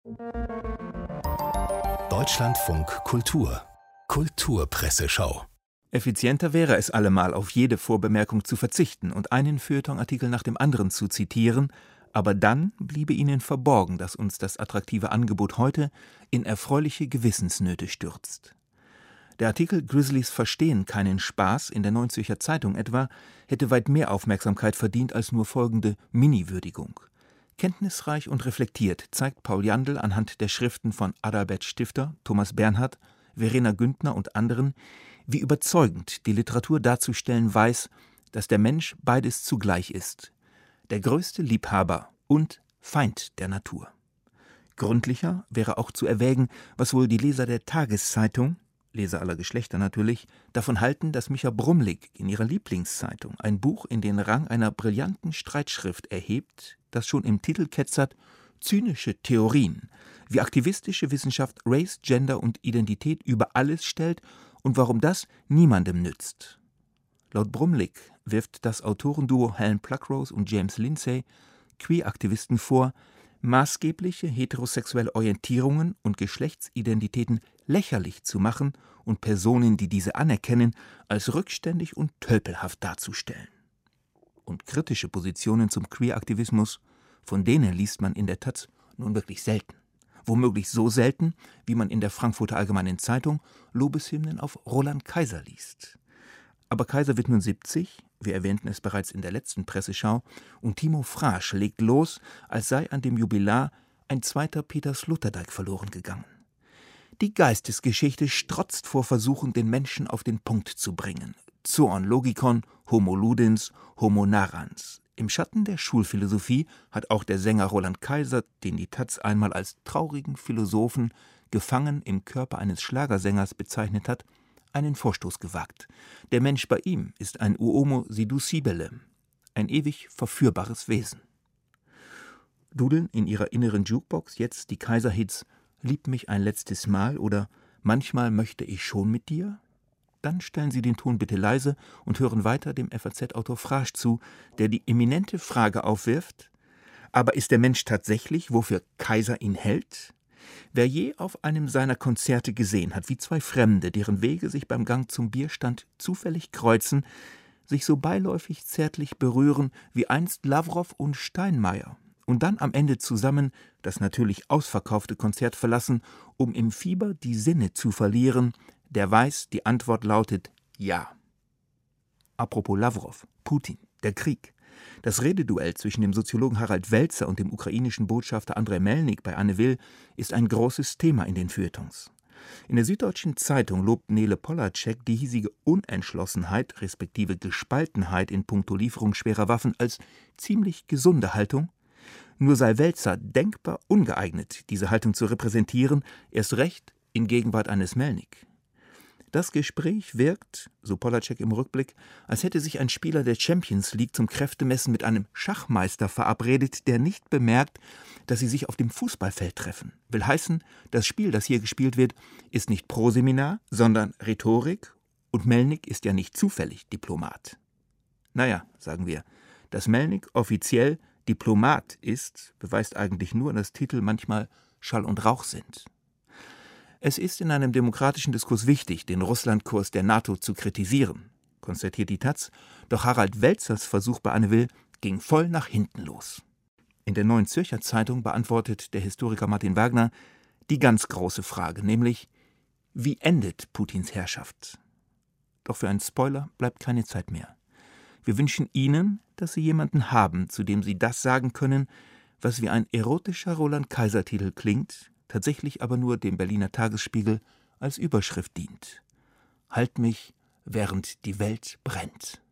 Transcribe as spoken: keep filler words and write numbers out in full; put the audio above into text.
Deutschlandfunk Kultur Kulturpresseschau. Effizienter wäre es allemal, auf jede Vorbemerkung zu verzichten und einen Feuilleton-Artikel nach dem anderen zu zitieren, aber dann bliebe Ihnen verborgen, dass uns das attraktive Angebot heute in erfreuliche Gewissensnöte stürzt. Der Artikel »Grizzlies verstehen keinen Spaß« in der Neuen Zürcher Zeitung etwa hätte weit mehr Aufmerksamkeit verdient als nur folgende Mini-Würdigung. Kenntnisreich und reflektiert zeigt Paul Jandl anhand der Schriften von Adalbert Stifter, Thomas Bernhard, Verena Güntner und anderen, wie überzeugend die Literatur darzustellen weiß, dass der Mensch beides zugleich ist: der größte Liebhaber und Feind der Natur. Gründlicher wäre auch zu erwägen, was wohl die Leser der Tageszeitung, Leser aller Geschlechter natürlich, davon halten, dass Micha Brumlik in ihrer Lieblingszeitung ein Buch in den Rang einer brillanten Streitschrift erhebt, das schon im Titel ketzert: zynische Theorien, wie aktivistische Wissenschaft Race, Gender und Identität über alles stellt und warum das niemandem nützt. Laut Brumlik wirft das Autorenduo Helen Pluckrose und James Lindsay Queer-Aktivisten vor, maßgebliche heterosexuelle Orientierungen und Geschlechtsidentitäten lächerlich zu machen und Personen, die diese anerkennen, als rückständig und tölpelhaft darzustellen. Und kritische Positionen zum Queer-Aktivismus, von denen liest man in der Taz nun wirklich selten. Womöglich so selten, wie man in der Frankfurter Allgemeinen Zeitung Lobeshymnen auf Roland Kaiser liest. Aber Kaiser wird nun siebzig, wir erwähnten es bereits in der letzten Presseschau, und Timo Frasch legt los, als sei an dem Jubilar ein zweiter Peter Sloterdijk verloren gegangen. Die Geistesgeschichte strotzt vor Versuchen, den Menschen auf den Punkt zu bringen. Zoon logikon, homo ludens, homo narrans. Im Schatten der Schulphilosophie hat auch der Sänger Roland Kaiser, den die Taz einmal als traurigen Philosophen, gefangen im Körper eines Schlagersängers bezeichnet hat, einen Vorstoß gewagt. Der Mensch bei ihm ist ein uomo seducibile, ein ewig verführbares Wesen. Dudeln in ihrer inneren Jukebox jetzt die Kaiser-Hits »Lieb mich ein letztes Mal« oder »Manchmal möchte ich schon mit dir«? Dann stellen Sie den Ton bitte leise und hören weiter dem F A Z-Autor Frasch zu, der die eminente Frage aufwirft: Aber ist der Mensch tatsächlich, wofür Kaiser ihn hält? Wer je auf einem seiner Konzerte gesehen hat, wie zwei Fremde, deren Wege sich beim Gang zum Bierstand zufällig kreuzen, sich so beiläufig zärtlich berühren wie einst Lawrow und Steinmeier und dann am Ende zusammen das natürlich ausverkaufte Konzert verlassen, um im Fieber die Sinne zu verlieren, der weiß, die Antwort lautet ja. Apropos Lawrow, Putin, der Krieg. Das Rededuell zwischen dem Soziologen Harald Welzer und dem ukrainischen Botschafter Andrei Melnik bei Anne Will ist ein großes Thema in den Feuilletons. In der Süddeutschen Zeitung lobt Nele Polacek die hiesige Unentschlossenheit respektive Gespaltenheit in puncto Lieferung schwerer Waffen als ziemlich gesunde Haltung. Nur sei Welzer denkbar ungeeignet, diese Haltung zu repräsentieren, erst recht in Gegenwart eines Melnik. Das Gespräch wirkt, so Polacek im Rückblick, als hätte sich ein Spieler der Champions League zum Kräftemessen mit einem Schachmeister verabredet, der nicht bemerkt, dass sie sich auf dem Fußballfeld treffen. Will heißen, das Spiel, das hier gespielt wird, ist nicht Proseminar, sondern Rhetorik, und Melnik ist ja nicht zufällig Diplomat. Naja, sagen wir, dass Melnik offiziell Diplomat ist, beweist eigentlich nur, dass Titel manchmal Schall und Rauch sind. Es ist in einem demokratischen Diskurs wichtig, den Russlandkurs der NATO zu kritisieren, konstatiert die Taz, doch Harald Welzers Versuch bei Anne Will ging voll nach hinten los. In der Neuen Zürcher Zeitung beantwortet der Historiker Martin Wagner die ganz große Frage, nämlich: Wie endet Putins Herrschaft? Doch für einen Spoiler bleibt keine Zeit mehr. Wir wünschen Ihnen, dass Sie jemanden haben, zu dem Sie das sagen können, was wie ein erotischer Roland-Kaiser-Titel klingt, tatsächlich aber nur dem Berliner Tagesspiegel als Überschrift dient: Halt mich, während die Welt brennt.